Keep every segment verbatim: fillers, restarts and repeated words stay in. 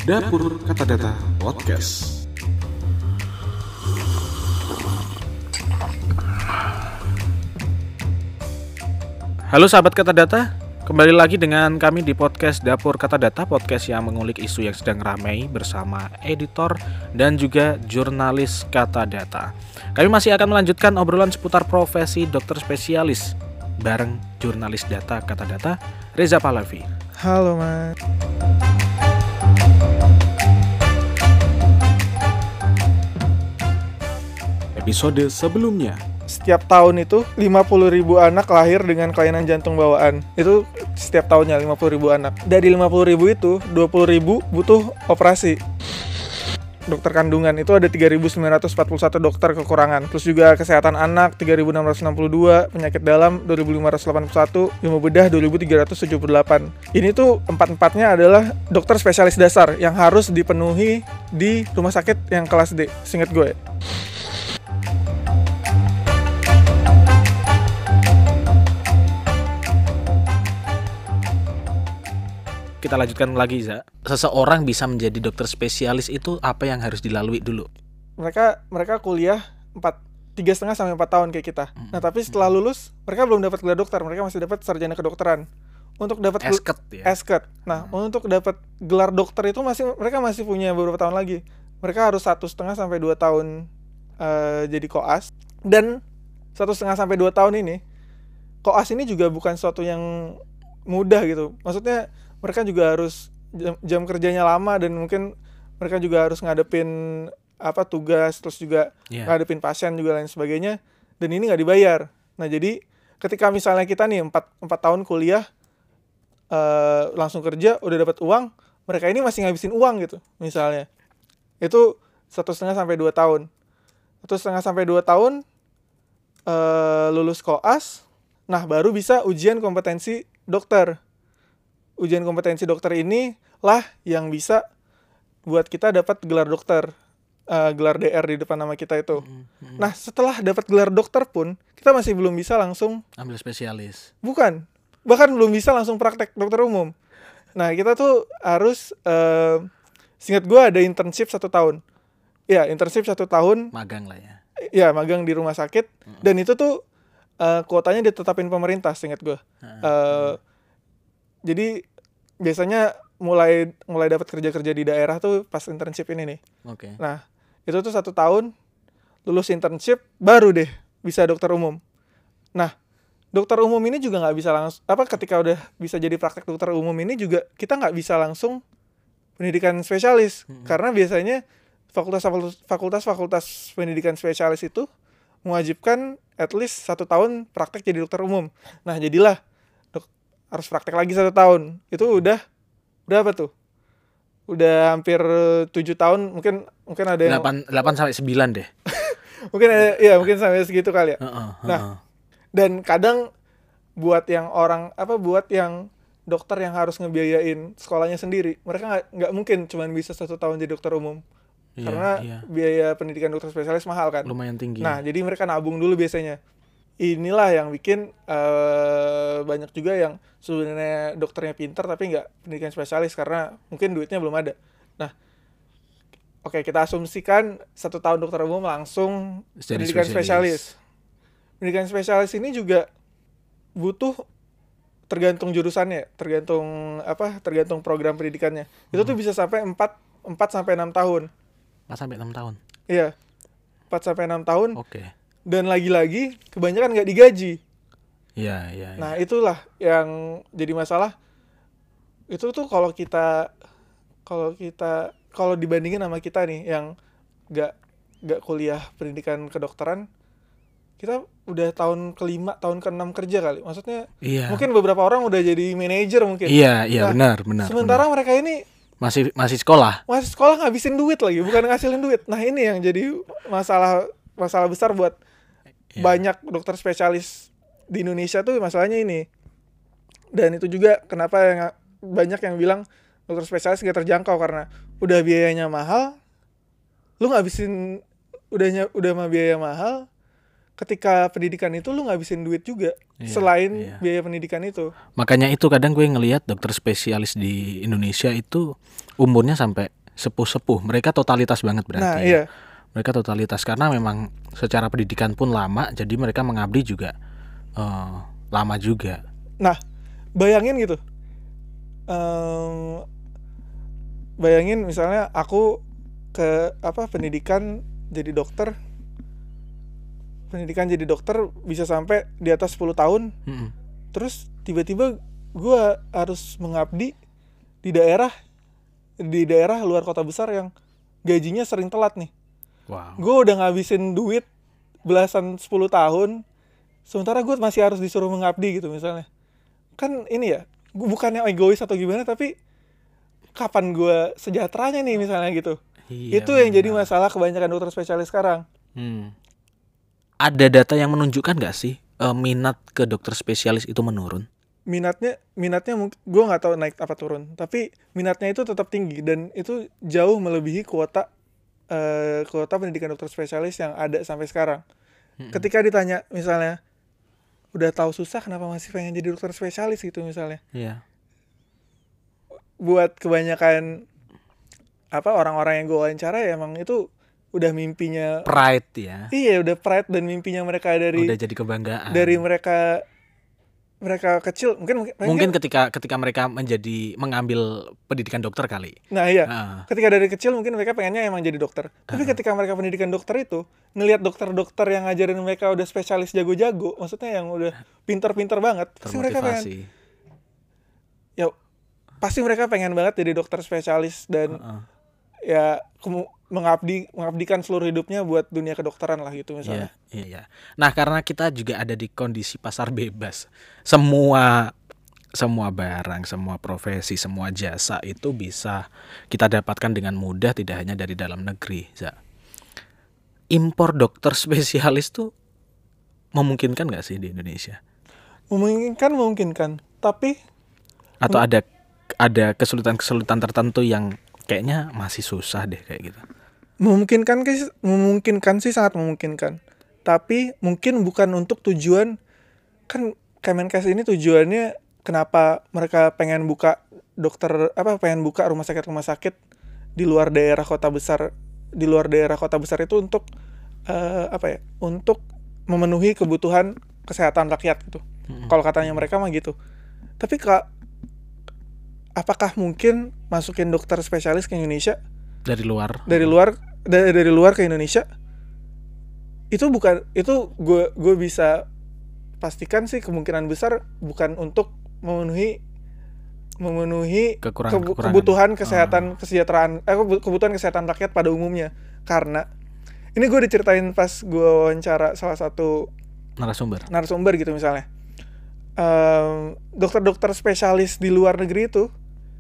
Dapur Kata Data Podcast. Halo sahabat Kata Data, kembali lagi dengan kami di podcast Dapur Kata Data, podcast yang mengulik isu yang sedang ramai bersama editor dan juga jurnalis Kata Data. Kami masih akan melanjutkan obrolan seputar profesi dokter spesialis bareng jurnalis data Kata Data, Reza Pahlavi. Halo Mas. Episode sebelumnya. Setiap tahun itu lima puluh ribu anak lahir dengan kelainan jantung bawaan. Itu setiap tahunnya lima puluh ribu anak. Dari lima puluh ribu itu dua puluh ribu butuh operasi. Dokter kandungan itu ada tiga ribu sembilan ratus empat puluh satu dokter kekurangan. Terus juga kesehatan anak tiga ribu enam ratus enam puluh dua, penyakit dalam dua ribu lima ratus delapan puluh satu, ilmu bedah dua ribu tiga ratus tujuh puluh delapan. Ini tuh empat-empatnya adalah dokter spesialis dasar yang harus dipenuhi di rumah sakit yang kelas D, seingat gue. Kita lanjutkan lagi, Za. Seseorang bisa menjadi dokter spesialis itu apa yang harus dilalui dulu? Mereka mereka kuliah empat tiga setengah sampai empat tahun kayak kita. Mm-hmm. Nah tapi setelah lulus mereka belum dapat gelar dokter, mereka masih dapat sarjana kedokteran. Untuk dapat esket ya. Esket. Nah hmm. untuk dapat gelar dokter itu masih mereka masih punya beberapa tahun lagi. Mereka harus satu setengah sampai dua tahun uh, jadi koas. Dan satu setengah sampai dua tahun ini koas ini juga bukan sesuatu yang mudah gitu. Maksudnya mereka juga harus jam, jam kerjanya lama dan mungkin mereka juga harus ngadepin apa tugas, terus juga yeah. ngadepin pasien juga lain sebagainya, dan ini nggak dibayar. Nah jadi ketika misalnya kita nih empat empat tahun kuliah uh, langsung kerja udah dapat uang, mereka ini masih ngabisin uang gitu misalnya. Itu satu setengah sampai dua tahun, satu setengah sampai dua tahun uh, lulus koas, nah baru bisa ujian kompetensi dokter. Ujian kompetensi dokter ini lah yang bisa buat kita dapat gelar dokter, uh, gelar D R di depan nama kita itu. Mm-hmm. Nah setelah dapat gelar dokter pun kita masih belum bisa langsung ambil spesialis. Bukan, bahkan belum bisa langsung praktek dokter umum. Nah kita tuh harus, uh, seingat gue ada internship satu tahun. Ya internship satu tahun. Magang lah ya. Ya magang di rumah sakit. Mm-hmm. Dan itu tuh uh, kuotanya ditetapin pemerintah, seingat gue. Mm-hmm. Uh, Jadi biasanya mulai mulai dapat kerja-kerja di daerah tuh pas internship ini nih. Oke. Okay. Nah itu tuh satu tahun lulus internship baru deh bisa dokter umum. Nah dokter umum ini juga nggak bisa langsung apa ketika udah bisa jadi praktek dokter umum ini juga kita nggak bisa langsung pendidikan spesialis hmm. karena biasanya fakultas fakultas fakultas pendidikan spesialis itu mewajibkan at least satu tahun praktek jadi dokter umum. Nah jadilah harus praktek lagi satu tahun. Itu udah udah apa tuh? Udah hampir tujuh tahun, mungkin mungkin ada yang delapan sampai sembilan deh. Mungkin ada ya, mungkin sampai segitu kali ya. Uh-uh, uh-uh. Nah, dan kadang buat yang orang apa buat yang dokter yang harus ngebiayain sekolahnya sendiri, mereka nggak nggak mungkin cuma bisa satu tahun jadi dokter umum. Iya, karena iya. biaya pendidikan dokter spesialis mahal kan. Lumayan tinggi. Nah, jadi mereka nabung dulu biasanya. Inilah yang bikin uh, banyak juga yang sebenarnya dokternya pintar tapi nggak pendidikan spesialis karena mungkin duitnya belum ada. Nah, oke okay, kita asumsikan satu tahun dokter umum langsung jadi pendidikan spesialis. spesialis. Pendidikan spesialis ini juga butuh tergantung jurusannya, tergantung apa, tergantung program pendidikannya. Hmm. Itu tuh bisa sampai empat sampai enam tahun. empat sampai enam tahun. Iya. empat sampai enam tahun. Oke. Okay. Dan lagi-lagi kebanyakan nggak digaji. Iya, iya. Nah itulah yang jadi masalah. Itu tuh kalau kita kalau kita kalau dibandingin sama kita nih yang nggak nggak kuliah pendidikan kedokteran, kita udah tahun kelima, tahun keenam kerja kali. Maksudnya iya. mungkin beberapa orang udah jadi manajer mungkin. Iya, iya nah, benar, benar. Sementara benar. mereka ini masih masih sekolah. Masih sekolah ngabisin duit lagi, bukan ngasilin duit. Nah ini yang jadi masalah masalah besar buat yeah. banyak dokter spesialis di Indonesia tuh masalahnya ini. Dan itu juga kenapa yang banyak yang bilang dokter spesialis gak terjangkau karena udah biayanya mahal, lu ngabisin udahnya udah mah biaya mahal, ketika pendidikan itu lu ngabisin duit juga iya, selain iya. biaya pendidikan itu. Makanya itu kadang gue ngelihat dokter spesialis di Indonesia itu umurnya sampai sepuh-sepuh, mereka totalitas banget berarti. Nah, ya. iya. Mereka totalitas karena memang secara pendidikan pun lama, jadi mereka mengabdi juga uh, lama juga. Nah, bayangin gitu. Um, bayangin misalnya aku ke apa pendidikan jadi dokter. Pendidikan jadi dokter bisa sampai di atas sepuluh tahun. Mm-mm. Terus tiba-tiba gue harus mengabdi di daerah di daerah luar kota besar yang gajinya sering telat nih. Wow. Gue udah ngabisin duit belasan sepuluh tahun, sementara gue masih harus disuruh mengabdi gitu misalnya. Kan ini ya, gue bukannya egois atau gimana, tapi kapan gue sejahteranya nih misalnya gitu. Iya, Itu yang benar. jadi masalah kebanyakan dokter spesialis sekarang. Hmm. Ada data yang menunjukkan nggak sih uh, minat ke dokter spesialis itu menurun? Minatnya, minatnya mungkin gue nggak tahu naik apa turun, tapi minatnya itu tetap tinggi dan itu jauh melebihi kuota uh, kuota pendidikan dokter spesialis yang ada sampai sekarang. Hmm. Ketika ditanya misalnya, udah tahu susah kenapa masih pengen jadi dokter spesialis gitu misalnya? Iya. Buat kebanyakan apa orang-orang yang gue wawancara ya emang itu udah mimpinya Pride ya. Iya, udah pride dan mimpinya mereka dari udah jadi kebanggaan. Dari mereka mereka kecil mungkin mungkin, mungkin ketika ketika mereka menjadi mengambil pendidikan dokter kali. Nah iya, uh. ketika dari kecil mungkin mereka pengennya emang jadi dokter. Tapi uh. ketika mereka pendidikan dokter itu ngelihat dokter-dokter yang ngajarin mereka udah spesialis jago-jago, maksudnya yang udah pinter-pinter banget, pasti mereka pengen. Ya pasti mereka pengen banget jadi dokter spesialis dan uh-uh. ya kemu- mengabdi mengabdikan seluruh hidupnya buat dunia kedokteran lah gitu misalnya. Iya, iya. Nah, karena kita juga ada di kondisi pasar bebas. Semua semua barang, semua profesi, semua jasa itu bisa kita dapatkan dengan mudah tidak hanya dari dalam negeri, Za. Impor dokter spesialis tuh memungkinkan nggak sih di Indonesia? Memungkinkan, memungkinkan. Tapi atau ada ada kesulitan-kesulitan tertentu yang kayaknya masih susah deh kayak gitu. Memungkinkan memungkinkan sih sangat memungkinkan. Tapi mungkin bukan untuk tujuan, kan Kemenkes ini tujuannya kenapa mereka pengen buka dokter apa pengen buka rumah sakit rumah sakit di luar daerah kota besar di luar daerah kota besar itu untuk uh, apa ya? Untuk memenuhi kebutuhan kesehatan rakyat gitu. Mm-hmm. Kalau katanya mereka mah gitu. Tapi Kak, apakah mungkin masukin dokter spesialis ke Indonesia dari luar? Dari luar dari, dari luar ke Indonesia? Itu bukan itu gue gue bisa pastikan sih kemungkinan besar bukan untuk memenuhi memenuhi Kekurangan, kebu- kebutuhan kesehatan oh. kesejahteraan eh kebutuhan kesehatan rakyat pada umumnya. Karena ini gue diceritain pas gue wawancara salah satu narasumber narasumber gitu misalnya. Um, dokter-dokter spesialis di luar negeri itu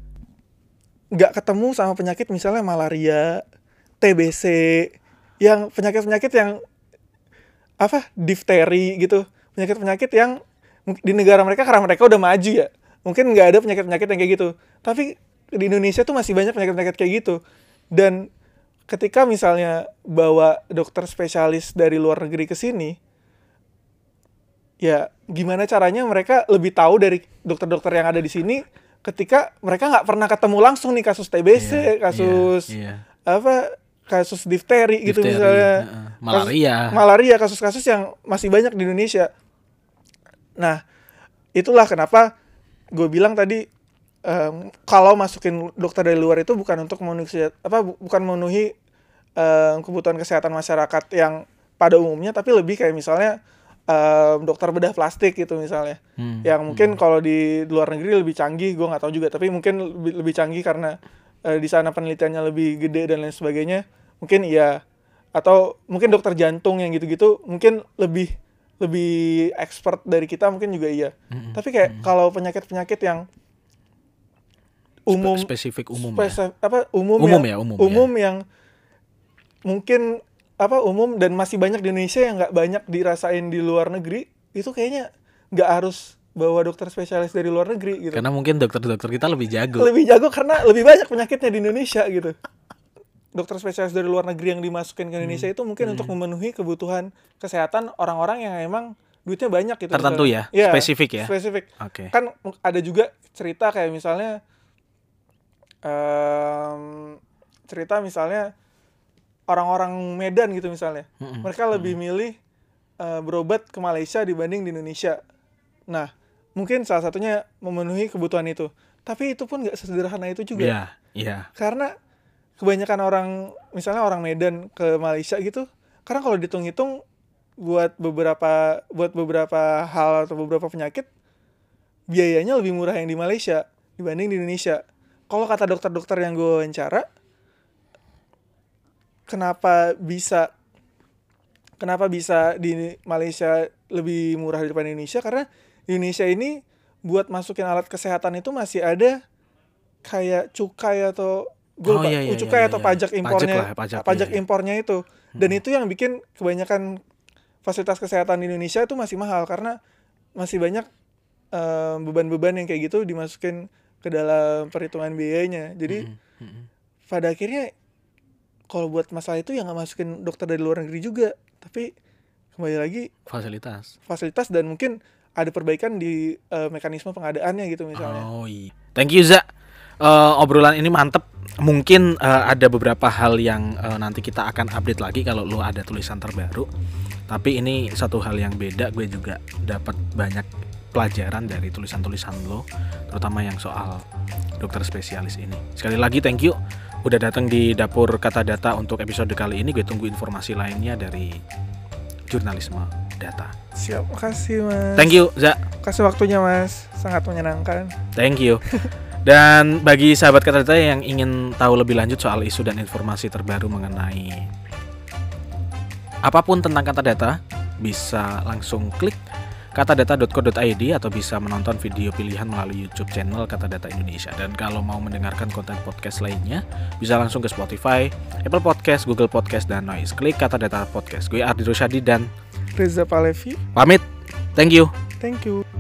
nggak ketemu sama penyakit misalnya malaria, T B C, yang penyakit-penyakit yang apa difteri gitu, penyakit-penyakit yang di negara mereka karena mereka udah maju ya, mungkin nggak ada penyakit-penyakit yang kayak gitu. Tapi di Indonesia tuh masih banyak penyakit-penyakit kayak gitu. Dan ketika misalnya bawa dokter spesialis dari luar negeri ke sini, ya gimana caranya mereka lebih tahu dari dokter-dokter yang ada di sini ketika mereka nggak pernah ketemu langsung nih kasus T B C, yeah, kasus yeah, yeah. apa kasus difteri, difteri gitu misalnya, uh, malaria, kasus, malaria kasus-kasus yang masih banyak di Indonesia. Nah, itulah kenapa gue bilang tadi um, kalau masukin dokter dari luar itu bukan untuk memenuhi apa bukan memenuhi um, kebutuhan kesehatan masyarakat yang pada umumnya, tapi lebih kayak misalnya Um, dokter bedah plastik gitu misalnya, hmm, yang mungkin hmm. kalau di luar negeri lebih canggih, gue nggak tahu juga, tapi mungkin lebih, lebih canggih karena uh, di sana penelitiannya lebih gede dan lain sebagainya, mungkin iya. Atau mungkin dokter jantung yang gitu-gitu mungkin lebih lebih expert dari kita, mungkin juga iya. Hmm, tapi kayak hmm. kalau penyakit-penyakit yang umum, spesifik umum, spesif, ya? apa umum, umum yang, ya, umum, umum ya. yang mungkin apa umum dan masih banyak di Indonesia yang nggak banyak dirasain di luar negeri, itu kayaknya nggak harus bawa dokter spesialis dari luar negeri gitu. Karena mungkin dokter-dokter kita lebih jago. Lebih jago karena lebih banyak penyakitnya di Indonesia gitu. Dokter spesialis dari luar negeri yang dimasukin ke Indonesia hmm. itu mungkin hmm. untuk memenuhi kebutuhan kesehatan orang-orang yang emang duitnya banyak gitu. Tertentu misalnya. ya, spesifik ya. Spesifik. Oke. Okay. Kan ada juga cerita kayak misalnya um, cerita misalnya orang-orang Medan gitu misalnya, Mm-mm. mereka lebih milih uh, berobat ke Malaysia dibanding di Indonesia. Nah, mungkin salah satunya memenuhi kebutuhan itu. Tapi itu pun nggak sesederhana itu juga. Iya, yeah, iya. Yeah. Karena kebanyakan orang, misalnya orang Medan ke Malaysia gitu, karena kalau dihitung-hitung buat beberapa buat beberapa hal atau beberapa penyakit biayanya lebih murah yang di Malaysia dibanding di Indonesia. Kalau kata dokter-dokter yang gue wawancara, kenapa bisa kenapa bisa di Malaysia lebih murah daripada Indonesia? Karena di Indonesia ini buat masukin alat kesehatan itu masih ada kayak cukai atau gue Oh, lupa, iya, iya, cukai iya, atau iya. pajak impornya, Pajak lah, pajak, pajak iya, iya. impornya itu. Dan itu yang bikin kebanyakan fasilitas kesehatan di Indonesia itu masih mahal karena masih banyak uh, beban-beban yang kayak gitu dimasukin ke dalam perhitungan biayanya. Jadi Mm-mm, mm-mm. pada akhirnya kalau buat masalah itu ya nggak masukin dokter dari luar negeri juga, tapi kembali lagi Fasilitas. fasilitas dan mungkin ada perbaikan di uh, mekanisme pengadaannya gitu misalnya. Oh iya. Thank you Za. Uh, obrolan ini mantep. Mungkin uh, ada beberapa hal yang uh, nanti kita akan update lagi kalau lu ada tulisan terbaru. Tapi ini satu hal yang beda. Gue juga dapat banyak pelajaran dari tulisan-tulisan lo, terutama yang soal dokter spesialis ini. Sekali lagi thank you udah datang di Dapur Kata Data untuk episode kali ini. Gue tunggu informasi lainnya dari jurnalisme data. Siap, makasih Mas. Thank you Za. Kasih waktunya Mas, sangat menyenangkan. Thank you. Dan bagi sahabat Kata Data yang ingin tahu lebih lanjut soal isu dan informasi terbaru mengenai apapun tentang Kata Data, bisa langsung klik katadata dot co dot i d atau bisa menonton video pilihan melalui YouTube channel Kata Data Indonesia. Dan kalau mau mendengarkan konten podcast lainnya, bisa langsung ke Spotify, Apple Podcast, Google Podcast, dan Noise. Klik Kata Data Podcast. Gue Ardi Rosyadi dan Reza Palevi. pamit. Thank you. Thank you.